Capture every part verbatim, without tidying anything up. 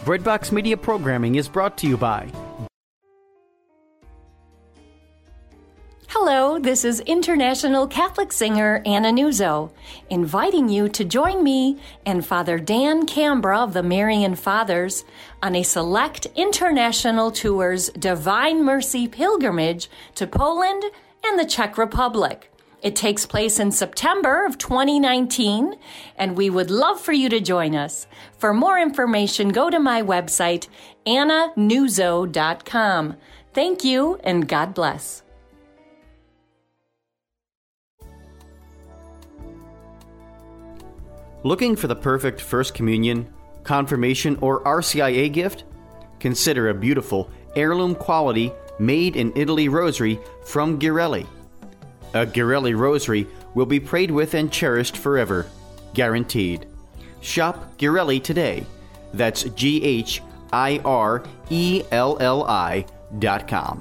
Breadbox Media programming is brought to you by... Hello, this is international Catholic singer Anna Nuzzo, inviting you to join me and Father Dan Cambra of the Marian Fathers on a select international tour's Divine Mercy pilgrimage to Poland and the Czech Republic. It takes place in September of twenty nineteen, and we would love for you to join us. For more information, go to my website, anna nuzzo dot com. Thank you, and God bless. Looking for the perfect First Communion, Confirmation, or R C I A gift? Consider a beautiful, heirloom quality, made-in-Italy rosary from Ghirelli. A Ghirelli rosary will be prayed with and cherished forever, guaranteed. Shop Ghirelli today. That's G H I R E L L I dot com.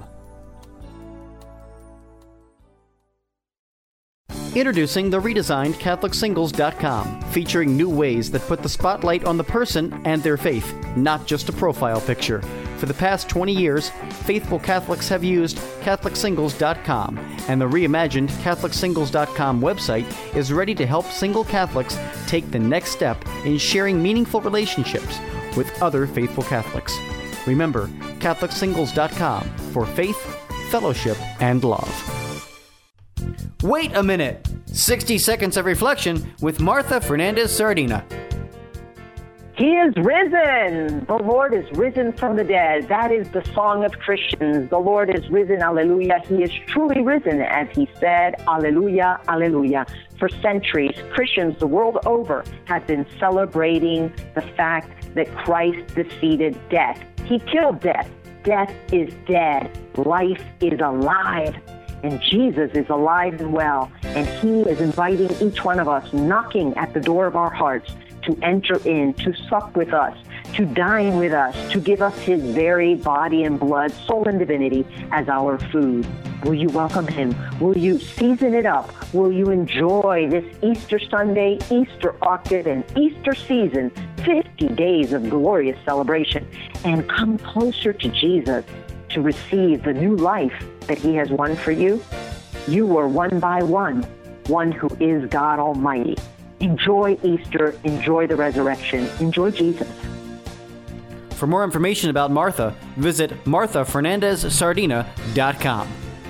Introducing the redesigned Catholic Singles dot com, featuring new ways that put the spotlight on the person and their faith, not just a profile picture. For the past twenty years, faithful Catholics have used Catholic Singles dot com, and the reimagined Catholic Singles dot com website is ready to help single Catholics take the next step in sharing meaningful relationships with other faithful Catholics. Remember, Catholic Singles dot com for faith, fellowship, and love. Wait a minute! sixty seconds of reflection with Martha Fernandez Sardina. He is risen. The Lord is risen from the dead. That is the song of Christians. The Lord is risen. Alleluia. He is truly risen, as he said. Alleluia. Alleluia. For centuries, Christians the world over have been celebrating the fact that Christ defeated death. He killed death. Death is dead. Life is alive. And Jesus is alive and well. And he is inviting each one of us, knocking at the door of our hearts, to enter in, to sup with us, to dine with us, to give us his very body and blood, soul and divinity as our food. Will you welcome him? Will you season it up? Will you enjoy this Easter Sunday, Easter octave, and Easter season, fifty days of glorious celebration, and come closer to Jesus to receive the new life that he has won for you? You are one by one, one who is God Almighty. Enjoy Easter, enjoy the resurrection, enjoy Jesus. For more information about Martha, visit Martha Fernandez Sardina dot com.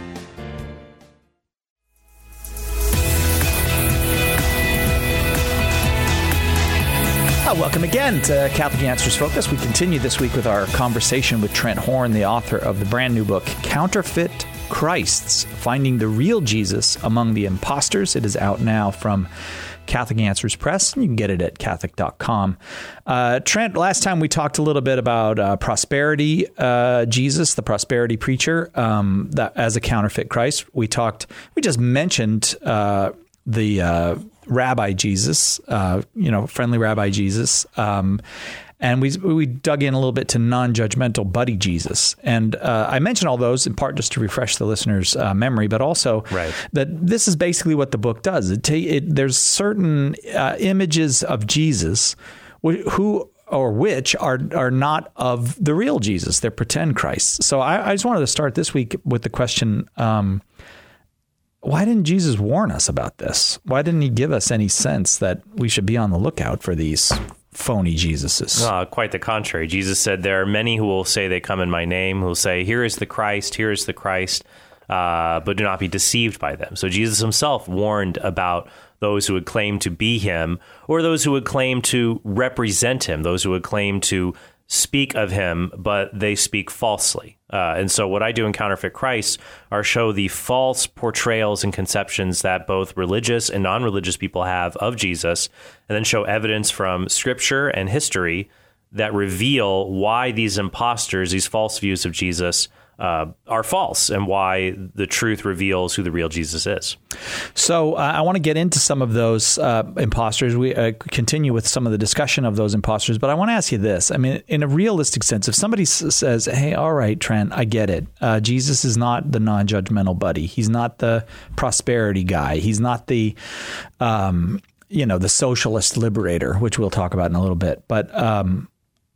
Welcome again to Catholic Answers Focus. We continue this week with our conversation with Trent Horn, the author of the brand new book, Counterfeit Christs, Finding the Real Jesus Among the Imposters. It is out now from Catholic Answers Press, and you can get it at Catholic dot com. Uh, Trent, last time we talked a little bit about uh, prosperity uh, Jesus, the prosperity preacher, um, that as a counterfeit Christ. We talked, we just mentioned uh, the uh, Rabbi Jesus, uh, you know, friendly Rabbi Jesus. Um, and we we dug in a little bit to non-judgmental buddy Jesus. And uh, I mentioned all those in part just to refresh the listener's uh, memory, but also right. that this is basically what the book does. It, ta- it There's certain uh, images of Jesus wh- who or which are are not of the real Jesus. They're pretend Christs. So I, I just wanted to start this week with the question, um, why didn't Jesus warn us about this? Why didn't he give us any sense that we should be on the lookout for these phony Jesuses? Uh, quite the contrary. Jesus said there are many who will say they come in my name, who will say, here is the Christ, here is the Christ, uh, but do not be deceived by them. So Jesus himself warned about those who would claim to be him, or those who would claim to represent him, those who would claim to speak of him, but they speak falsely. Uh, and so what I do in Counterfeit Christ are show the false portrayals and conceptions that both religious and non-religious people have of Jesus, and then show evidence from scripture and history that reveal why these imposters, these false views of Jesus, uh, are false, and why the truth reveals who the real Jesus is. So uh, I want to get into some of those uh, imposters. We uh, continue with some of the discussion of those imposters, but I want to ask you this. I mean, in a realistic sense, if somebody s- says, hey, all right, Trent, I get it. Uh, Jesus is not the non-judgmental buddy. He's not the prosperity guy. He's not the, um, you know, the socialist liberator, which we'll talk about in a little bit. But um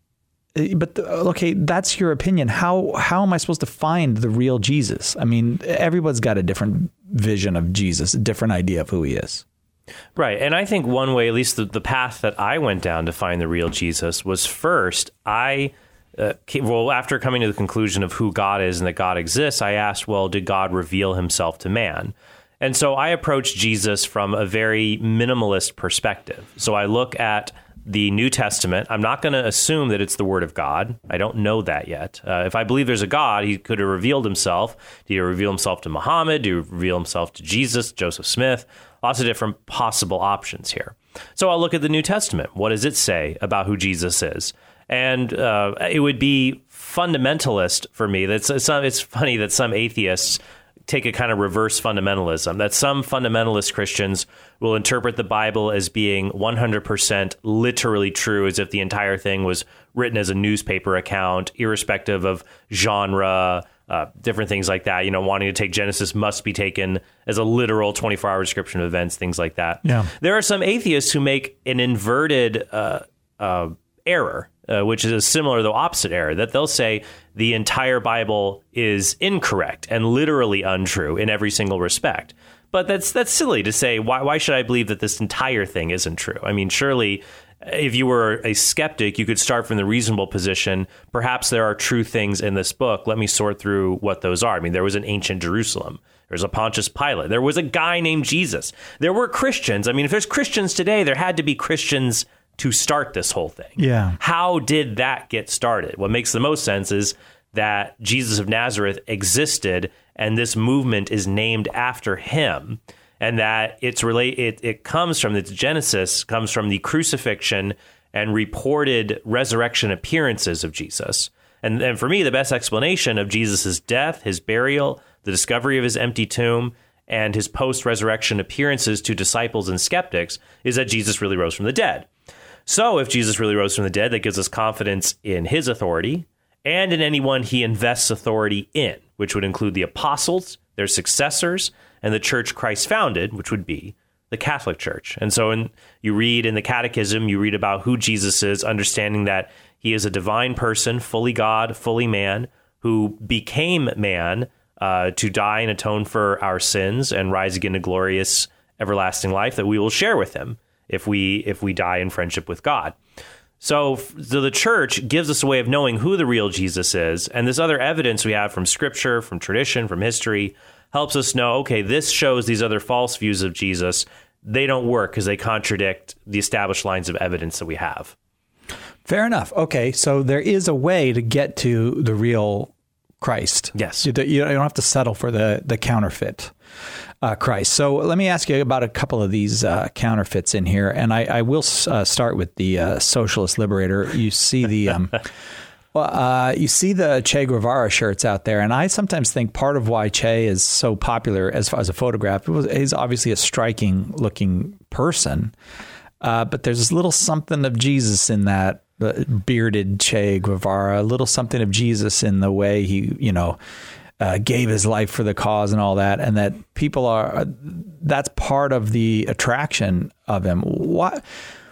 But the, okay, that's your opinion. How how am I supposed to find the real Jesus? I mean, everybody's got a different vision of Jesus, a different idea of who he is. Right. And I think one way, at least the, the path that I went down to find the real Jesus was first, I, uh, came, well, after coming to the conclusion of who God is and that God exists, I asked, well, did God reveal himself to man? And so I approached Jesus from a very minimalist perspective. So I look at the New Testament. I'm not going to assume that it's the Word of God. I don't know that yet. Uh, if I believe there's a God, he could have revealed himself. Did he reveal himself to Muhammad? Did he reveal himself to Jesus, Joseph Smith? Lots of different possible options here. So I'll look at the New Testament. What does it say about who Jesus is? And uh, it would be fundamentalist for me. That's it's, it's funny that some atheists take a kind of reverse fundamentalism, that some fundamentalist Christians will interpret the Bible as being one hundred percent literally true, as if the entire thing was written as a newspaper account, irrespective of genre, uh, different things like that. You know, wanting to take Genesis must be taken as a literal twenty-four hour description of events, things like that. Yeah. There are some atheists who make an inverted uh, uh, error, Uh, which is a similar, though opposite error, that they'll say the entire Bible is incorrect and literally untrue in every single respect. But that's that's silly to say. Why, why should I believe that this entire thing isn't true? I mean, surely if you were a skeptic, you could start from the reasonable position. Perhaps there are true things in this book. Let me sort through what those are. I mean, there was an ancient Jerusalem. There's a Pontius Pilate. There was a guy named Jesus. There were Christians. I mean, if there's Christians today, there had to be Christians to start this whole thing. Yeah. How did that get started? What makes the most sense is that Jesus of Nazareth existed and this movement is named after him, and that it's relate it, it comes from its genesis comes from the crucifixion and reported resurrection appearances of Jesus. And, and for me, the best explanation of Jesus's death, his burial, the discovery of his empty tomb, and his post-resurrection appearances to disciples and skeptics is that Jesus really rose from the dead. So if Jesus really rose from the dead, that gives us confidence in his authority and in anyone he invests authority in, which would include the apostles, their successors, and the church Christ founded, which would be the Catholic Church. And so in, you read in the Catechism, you read about who Jesus is, understanding that he is a divine person, fully God, fully man, who became man uh, to die and atone for our sins and rise again to glorious everlasting life that we will share with him if we if we die in friendship with God. So, so the church gives us a way of knowing who the real Jesus is, and this other evidence we have from Scripture, from tradition, from history, helps us know, okay, this shows these other false views of Jesus. They don't work because they contradict the established lines of evidence that we have. Fair enough. Okay, so there is a way to get to the real Christ. Yes. You, you don't have to settle for the, the counterfeit uh, Christ. So let me ask you about a couple of these uh, counterfeits in here. And I, I will uh, start with the uh, Socialist Liberator. You see the... Um, Well, uh, you see the Che Guevara shirts out there, and I sometimes think part of why Che is so popular as far as a photograph, it was, he's obviously a striking looking person, uh, but there's this little something of Jesus in that uh, bearded Che Guevara, a little something of Jesus in the way he, you know, uh, gave his life for the cause and all that, and that people are, that's part of the attraction of him. What?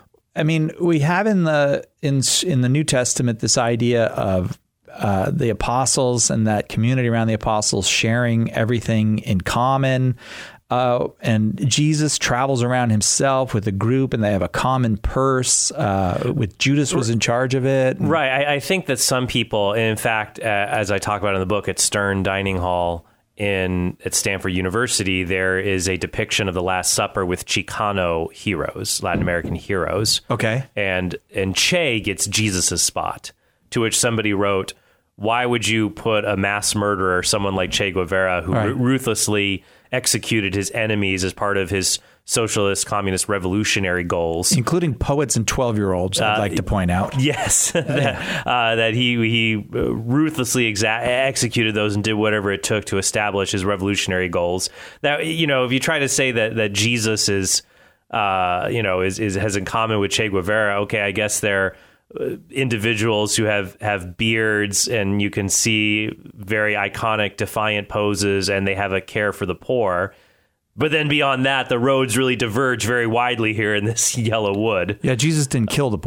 I mean, we have in the in in the New Testament this idea of uh, the apostles and that community around the apostles sharing everything in common. Uh, and Jesus travels around himself with a group, and they have a common purse. Uh, with Judas was in charge of it. Right. I, I think that some people, and in fact, uh, as I talk about in the book, at Stern Dining Hall in at Stanford University, there is a depiction of the Last Supper with Chicano heroes, Latin American heroes. Okay. And and Che gets Jesus's spot, to which somebody wrote, why would you put a mass murderer, someone like Che Guevara, who right. r- ruthlessly executed his enemies as part of his socialist, communist, revolutionary goals, including poets and twelve-year-olds, I'd uh, like to point out. Yes, that, uh, that he he ruthlessly exa- executed those and did whatever it took to establish his revolutionary goals. That, you know, if you try to say that that Jesus is, uh, you know, is, is has in common with Che Guevara, okay, I guess they're individuals who have, have beards, and you can see very iconic, defiant poses, and they have a care for the poor. But then beyond that, the roads really diverge very widely here in this yellow wood. Yeah, Jesus didn't kill the poor.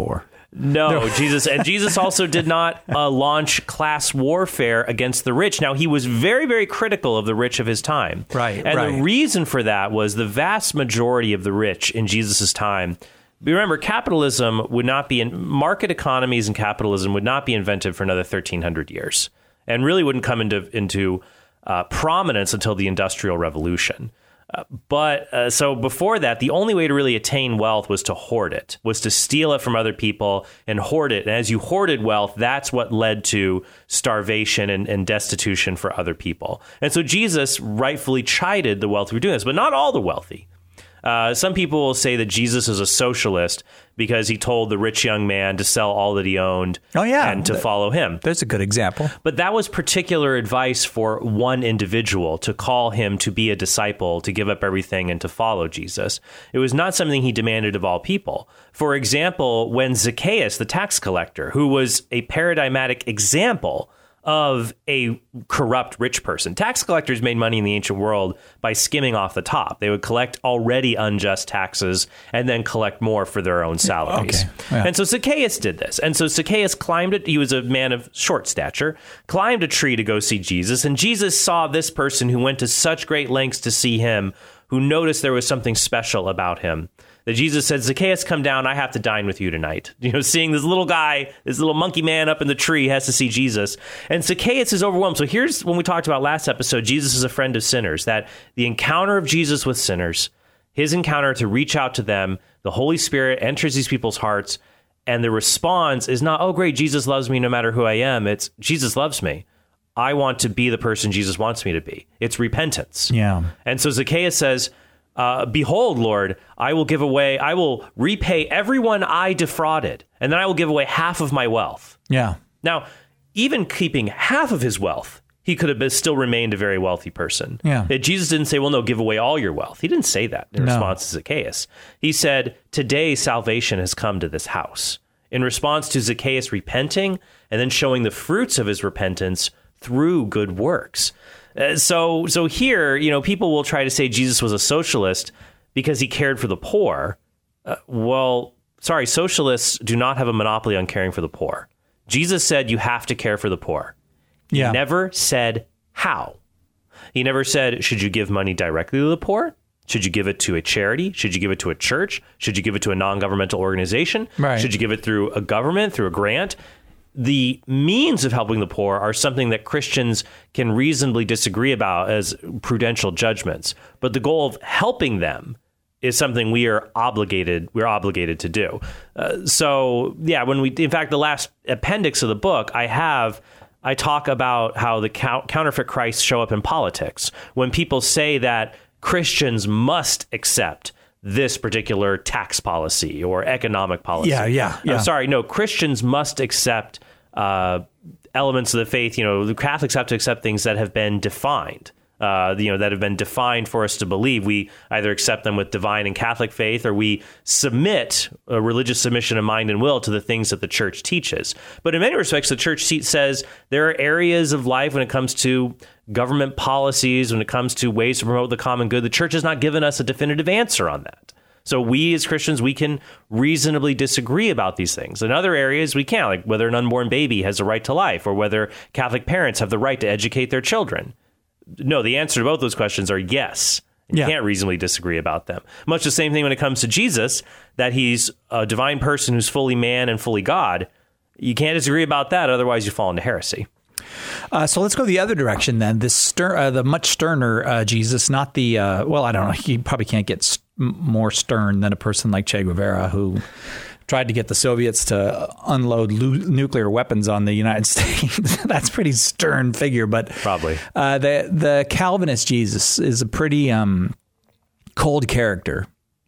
No, Jesus. And Jesus also did not uh, launch class warfare against the rich. Now, he was very, very critical of the rich of his time. Right, And right. the reason for that was the vast majority of the rich in Jesus' time. Remember, capitalism would not be in market economies, and capitalism would not be invented for another thirteen hundred years, and really wouldn't come into into uh, prominence until the Industrial Revolution. Uh, but uh, so before that, the only way to really attain wealth was to hoard it, was to steal it from other people and hoard it. And as you hoarded wealth, that's what led to starvation and, and destitution for other people. And so Jesus rightfully chided the wealthy for doing this, but not all the wealthy. Uh, some people will say that Jesus is a socialist because he told the rich young man to sell all that he owned Oh, yeah. and to follow him. There's a good example. But that was particular advice for one individual, to call him to be a disciple, to give up everything and to follow Jesus. It was not something he demanded of all people. For example, when Zacchaeus, the tax collector, who was a paradigmatic example of a corrupt rich person. Tax collectors made money in the ancient world by skimming off the top. They would collect already unjust taxes and then collect more for their own salaries. Okay. Yeah. And so Zacchaeus did this. And so Zacchaeus climbed it. He was a man of short stature, climbed a tree to go see Jesus. And Jesus saw this person who went to such great lengths to see him, who noticed there was something special about him, that Jesus said, Zacchaeus, come down. I have to dine with you tonight. You know, seeing this little guy, this little monkey man up in the tree has to see Jesus. And Zacchaeus is overwhelmed. So here's when we talked about last episode, Jesus is a friend of sinners, that the encounter of Jesus with sinners, his encounter to reach out to them, the Holy Spirit enters these people's hearts, and the response is not, oh, great, Jesus loves me no matter who I am. It's, Jesus loves me. I want to be the person Jesus wants me to be. It's repentance. Yeah. And so Zacchaeus says, Uh, behold, Lord, I will give away, I will repay everyone I defrauded, and then I will give away half of my wealth. Yeah. Now, even keeping half of his wealth, he could have been, still remained a very wealthy person. Yeah. Uh, Jesus didn't say, well, no, give away all your wealth. He didn't say that in No. response to Zacchaeus. He said, today salvation has come to this house. In response to Zacchaeus repenting and then showing the fruits of his repentance through good works. Uh, so so here, you know, people will try to say Jesus was a socialist because he cared for the poor. Uh, well, sorry, socialists do not have a monopoly on caring for the poor. Jesus said you have to care for the poor. Yeah. He never said how. He never said, should you give money directly to the poor? Should you give it to a charity? Should you give it to a church? Should you give it to a non-governmental organization? Right. Should you give it through a government, through a grant? The means of helping the poor are something that Christians can reasonably disagree about as prudential judgments. But the goal of helping them is something we are obligated, we're obligated to do. Uh, so, yeah, when we, in fact, the last appendix of the book, I have, I talk about how the count, counterfeit Christs show up in politics. When people say that Christians must accept this particular tax policy or economic policy. Yeah, yeah, yeah. I'm sorry, no, Christians must accept uh, elements of the faith. You know, the Catholics have to accept things that have been defined, uh, you know, that have been defined for us to believe. We either accept them with divine and Catholic faith, or we submit a religious submission of mind and will to the things that the church teaches. But in many respects, the church says there are areas of life when it comes to government policies, when it comes to ways to promote the common good, the church has not given us a definitive answer on that. So we as Christians, we can reasonably disagree about these things. In other areas, we can't, like whether an unborn baby has a right to life or whether Catholic parents have the right to educate their children. No, the answer to both those questions are yes. You Yeah. can't reasonably disagree about them. Much the same thing when it comes to Jesus, that he's a divine person who's fully man and fully God. You can't disagree about that, otherwise you fall into heresy. Uh, so let's go the other direction then. This stern, uh, the much sterner uh, Jesus, not the, uh, well, I don't know. He probably can't get st- more stern than a person like Che Guevara, who tried to get the Soviets to unload lu- nuclear weapons on the United States. That's a pretty stern figure. But Probably. Uh, the, the Calvinist Jesus is a pretty um, cold character,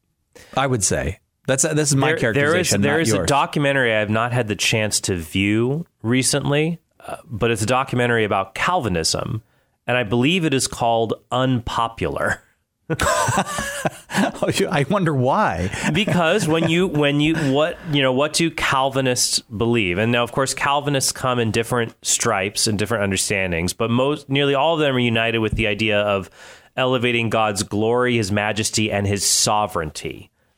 I would say. That's this is my There- characterization. There is, there not is yours. a documentary I have not had the chance to view recently, uh, but it's a documentary about Calvinism, and I believe it is called Unpopular. I wonder why. Because when you when you what you know what do Calvinists believe? And now, of course, Calvinists come in different stripes and different understandings, but most nearly all of them are united with the idea of elevating God's glory, his majesty, and his sovereignty.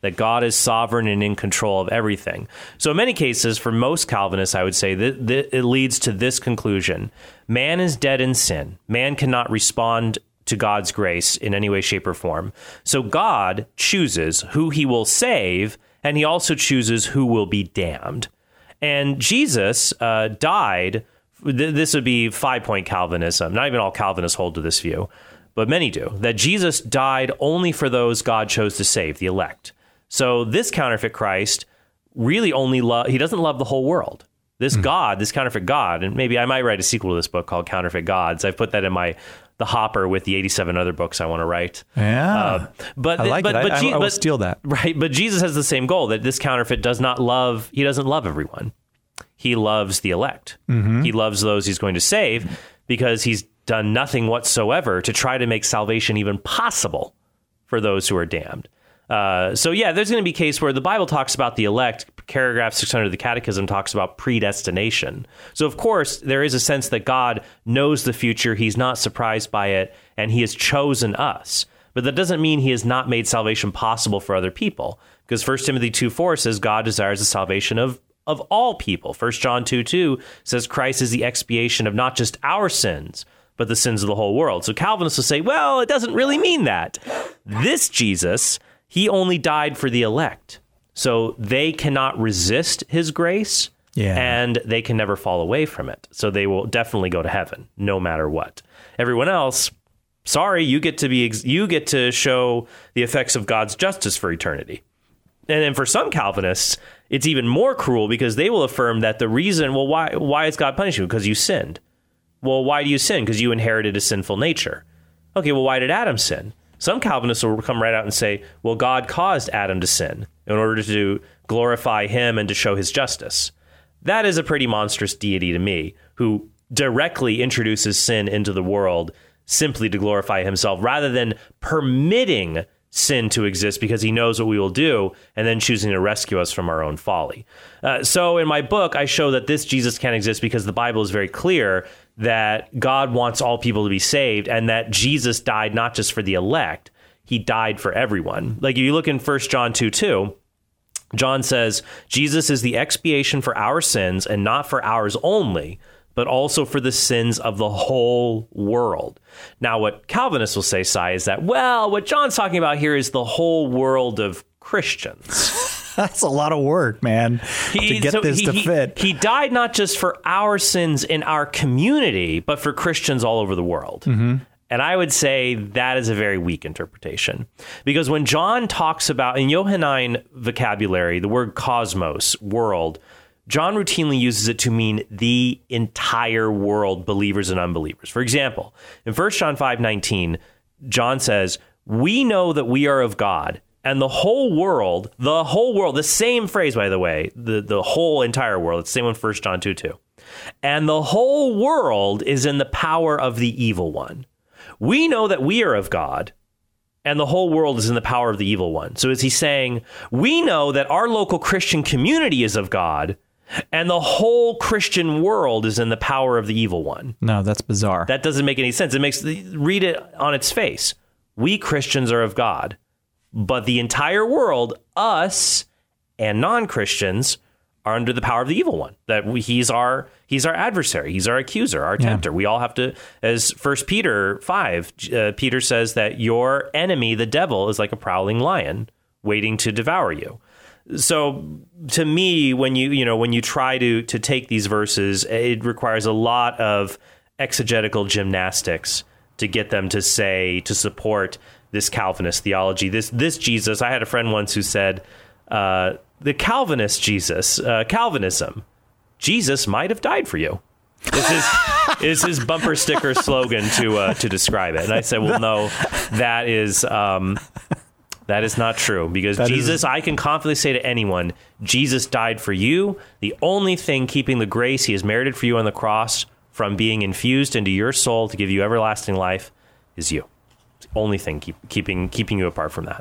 that God is sovereign and in control of everything. So in many cases, for most Calvinists, I would say that, that it leads to this conclusion. Man is dead in sin. Man cannot respond to God's grace in any way, shape, or form. So God chooses who he will save, and he also chooses who will be damned. And Jesus uh, died. Th- this would be five-point Calvinism. Not even all Calvinists hold to this view, but many do, that Jesus died only for those God chose to save, the elect. So this counterfeit Christ really only love, he doesn't love the whole world. This mm. God, this counterfeit God, and maybe I might write a sequel to this book called Counterfeit Gods. I've put that in my the hopper with the eighty-seven other books I want to write. Yeah. Uh, but, I like but, it. But, I, Je- I, I will but, steal that. Right. But Jesus has the same goal, that this counterfeit does not love, he doesn't love everyone. He loves the elect. Mm-hmm. He loves those he's going to save because he's done nothing whatsoever to try to make salvation even possible for those who are damned. Uh, so, yeah, there's going to be a case where the Bible talks about the elect. Paragraph six hundred of the Catechism talks about predestination. So, of course, there is a sense that God knows the future. He's not surprised by it, and he has chosen us. But that doesn't mean he has not made salvation possible for other people, because First Timothy two four says God desires the salvation of, of all people. First John two two says Christ is the expiation of not just our sins, but the sins of the whole world. So Calvinists will say, well, it doesn't really mean that. This Jesus, he only died for the elect. So they cannot resist his grace, yeah. and they can never fall away from it. So they will definitely go to heaven, no matter what. Everyone else, sorry, you get to be you get to show the effects of God's justice for eternity. And then for some Calvinists, it's even more cruel, because they will affirm that the reason, well, why why is God punishing you? Because you sinned. Well, why do you sin? Because you inherited a sinful nature. Okay, well, why did Adam sin? Some Calvinists will come right out and say, well, God caused Adam to sin in order to glorify him and to show his justice. That is a pretty monstrous deity to me, who directly introduces sin into the world simply to glorify himself, rather than permitting sin to exist because he knows what we will do, and then choosing to rescue us from our own folly. Uh, so in my book, I show that this Jesus can't exist because the Bible is very clear that God wants all people to be saved, and that Jesus died not just for the elect, he died for everyone. Like if you look in First John two two, John says, Jesus is the expiation for our sins, and not for ours only, but also for the sins of the whole world. Now, what Calvinists will say, Cy, is that, well, what John's talking about here is the whole world of Christians. That's a lot of work, man, he, to get so this he, to he, fit. He died not just for our sins in our community, but for Christians all over the world. Mm-hmm. And I would say that is a very weak interpretation. Because when John talks about, in Johannine vocabulary, the word cosmos, world, John routinely uses it to mean the entire world, believers and unbelievers. For example, in First John five nineteen, John says, we know that we are of God, and the whole world, the whole world, the same phrase, by the way, the, the whole entire world, it's the same one First John two two. And the whole world is in the power of the evil one. We know that we are of God, and the whole world is in the power of the evil one. So is he saying, we know that our local Christian community is of God, and the whole Christian world is in the power of the evil one? No, that's bizarre. That doesn't make any sense. It makes, read it on its face. We Christians are of God, but the entire world, us and non-Christians, are under the power of the evil one. That we, he's our he's our adversary, he's our accuser, our tempter. Yeah. We all have to, as First Peter five, uh, Peter says that your enemy, the devil, is like a prowling lion waiting to devour you. So to me, when you you know when you try to to take these verses, it requires a lot of exegetical gymnastics to get them to say, to support this Calvinist theology. This this Jesus, I had a friend once who said, uh, the Calvinist Jesus, uh, Calvinism, Jesus might have died for you. Is his, is his bumper sticker slogan to uh, to describe it. And I said, well, no, that is um, that is not true, because that Jesus, is... I can confidently say to anyone, Jesus died for you. The only thing keeping the grace he has merited for you on the cross from being infused into your soul to give you everlasting life is you. It's the only thing keep, keeping keeping you apart from that.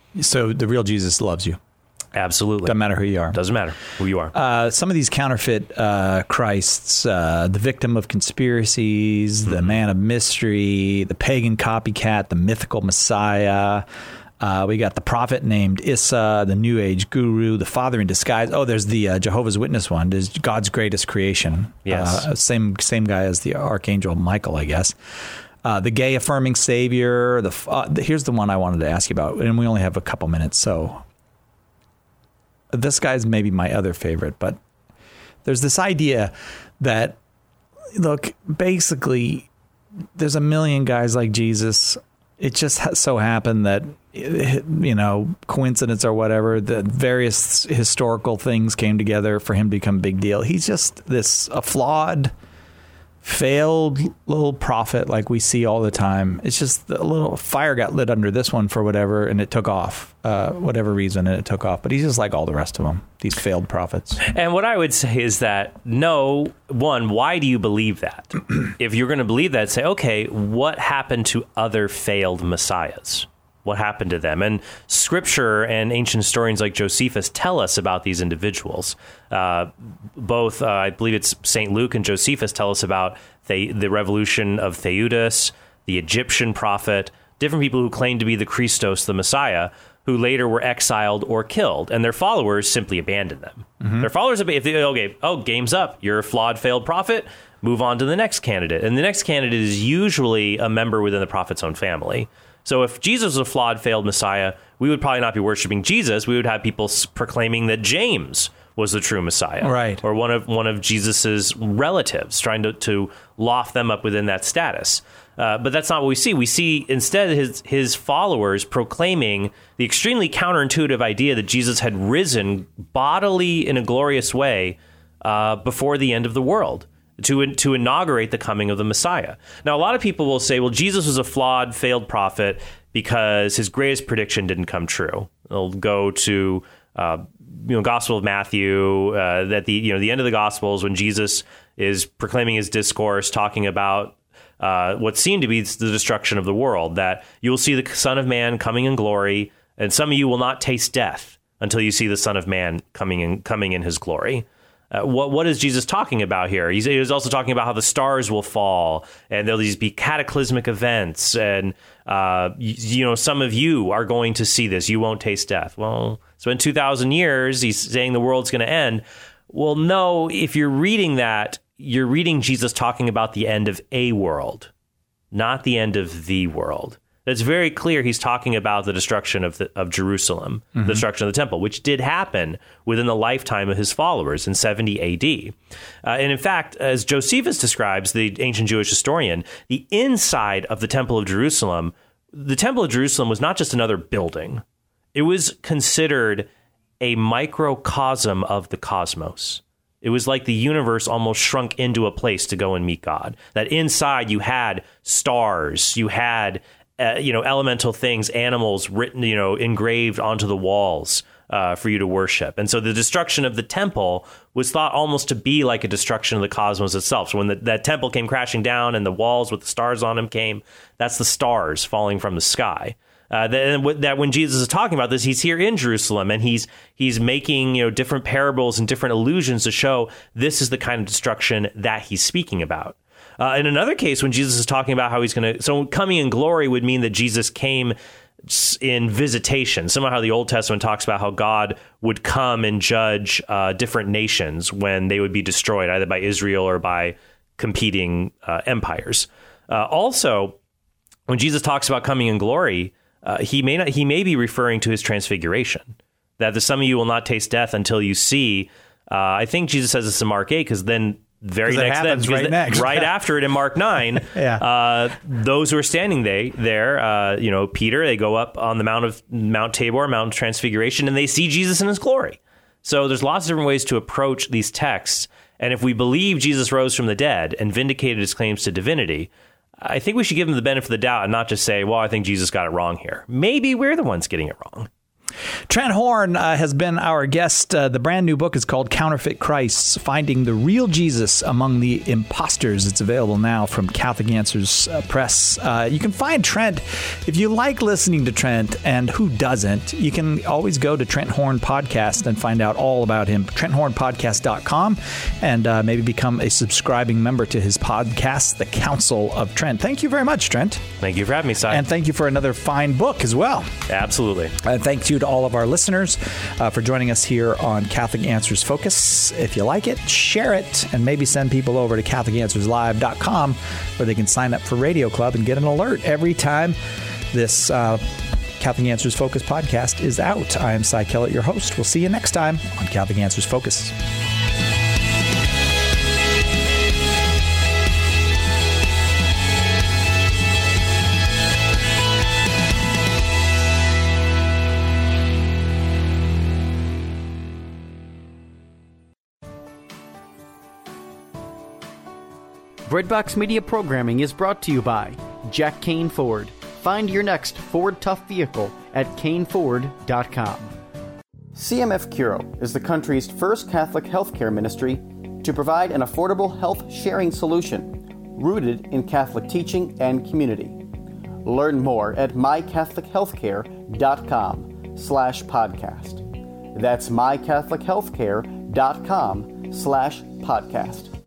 So the real Jesus loves you. Absolutely. Doesn't matter who you are. Doesn't matter who you are. Uh, some of these counterfeit uh, Christs, uh, the victim of conspiracies, mm-hmm. the man of mystery, the pagan copycat, the mythical Messiah, Uh, we got the prophet named Issa, the New Age guru, the father in disguise. Oh, there's the uh, Jehovah's Witness one. There's God's greatest creation. Yes. Uh, same same guy as the Archangel Michael, I guess. Uh, the gay affirming savior. The, uh, the here's the one I wanted to ask you about, and we only have a couple minutes, so this guy's maybe my other favorite. But there's this idea that, look, basically, there's a million guys like Jesus. It just ha- so happened that, you know, coincidence or whatever, that various historical things came together for him to become a big deal. He's just this a flawed, failed little prophet like we see all the time. It's just a little fire got lit under this one for whatever, and it took off, uh, whatever reason, and it took off. But he's just like all the rest of them, these failed prophets. And what I would say is that, no, one, why do you believe that? If you're going to believe that, say, okay, what happened to other failed messiahs? What happened to them? And Scripture and ancient historians like Josephus tell us about these individuals. Uh, both, uh, I believe it's Saint Luke and Josephus tell us about the, the revolution of Theudas, the Egyptian prophet, different people who claimed to be the Christos, the Messiah, who later were exiled or killed, and their followers simply abandoned them. Mm-hmm. Their followers, if they, okay, oh, game's up. You're a flawed, failed prophet. Move on to the next candidate. And the next candidate is usually a member within the prophet's own family. So if Jesus was a flawed, failed Messiah, we would probably not be worshiping Jesus. We would have people proclaiming that James was the true Messiah, right? Or one of one of Jesus's relatives, trying to, to loft them up within that status. Uh, but that's not what we see. We see instead his his followers proclaiming the extremely counterintuitive idea that Jesus had risen bodily in a glorious way uh, before the end of the world, to to inaugurate the coming of the Messiah. Now, a lot of people will say, well, Jesus was a flawed, failed prophet because his greatest prediction didn't come true. They'll go to uh, you know Gospel of Matthew, uh, at the you know the end of the Gospels, when Jesus is proclaiming his discourse, talking about uh, what seemed to be the destruction of the world, that you will see the Son of Man coming in glory, and some of you will not taste death until you see the Son of Man coming in coming in his glory. Uh, what what is Jesus talking about here? He's, he's also talking about how the stars will fall, and there'll these be cataclysmic events, and uh, you, you know some of you are going to see this. You won't taste death. Well, so in two thousand years, he's saying the world's going to end. Well, no, if you're reading that, you're reading Jesus talking about the end of a world, not the end of the world. It's very clear he's talking about the destruction of the, of Jerusalem, mm-hmm. the destruction of the temple, which did happen within the lifetime of his followers in seventy A D. Uh, and in fact, as Josephus describes, the ancient Jewish historian, the inside of the Temple of Jerusalem, the Temple of Jerusalem was not just another building. It was considered a microcosm of the cosmos. It was like the universe almost shrunk into a place to go and meet God. That inside you had stars, you had Uh, you know, elemental things, animals written, you know, engraved onto the walls uh, for you to worship. And so the destruction of the temple was thought almost to be like a destruction of the cosmos itself. So when the, that temple came crashing down and the walls with the stars on them came, that's the stars falling from the sky. Uh, that, that when Jesus is talking about this, he's here in Jerusalem, and he's he's making, you know, different parables and different allusions to show this is the kind of destruction that he's speaking about. Uh, in another case, when Jesus is talking about how he's going to, so coming in glory would mean that Jesus came in visitation. Somehow the Old Testament talks about how God would come and judge uh, different nations when they would be destroyed, either by Israel or by competing uh, empires. Uh, also, when Jesus talks about coming in glory, uh, he may not, he may be referring to his transfiguration, that the, some of you will not taste death until you see. Uh, I think Jesus says this in Mark eight, because then Very next, then, right, the, next. right after it in Mark nine, yeah. uh, those who are standing they, there, uh, you know, Peter, they go up on the Mount of Mount Tabor, Mount Transfiguration, and they see Jesus in his glory. So there's lots of different ways to approach these texts. And if we believe Jesus rose from the dead and vindicated his claims to divinity, I think we should give him the benefit of the doubt and not just say, well, I think Jesus got it wrong here. Maybe we're the ones getting it wrong. Trent Horn uh, has been our guest. Uh, the brand new book is called Counterfeit Christs, Finding the Real Jesus Among the Imposters. It's available now from Catholic Answers uh, Press. Uh, you can find Trent, if you like listening to Trent, and who doesn't, you can always go to Trent Horn Podcast and find out all about him, trent horn podcast dot com, and uh, maybe become a subscribing member to his podcast, The Council of Trent. Thank you very much, Trent. Thank you for having me, Si. And thank you for another fine book as well. Absolutely. Uh, thanks you to all of our listeners uh, for joining us here on Catholic Answers Focus. If you like it, share it, and maybe send people over to catholic answers live dot com where they can sign up for Radio Club and get an alert every time this uh, Catholic Answers Focus podcast is out. I am Si Kellett, your host. We'll see you next time on Catholic Answers Focus. Breadbox Media Programming is brought to you by Jack Kane Ford. Find your next Ford Tough vehicle at kane ford dot com. C M F Curo is the country's first Catholic healthcare ministry to provide an affordable health sharing solution rooted in Catholic teaching and community. Learn more at my catholic healthcare dot com slash podcast. That's my catholic healthcare dot com slash podcast.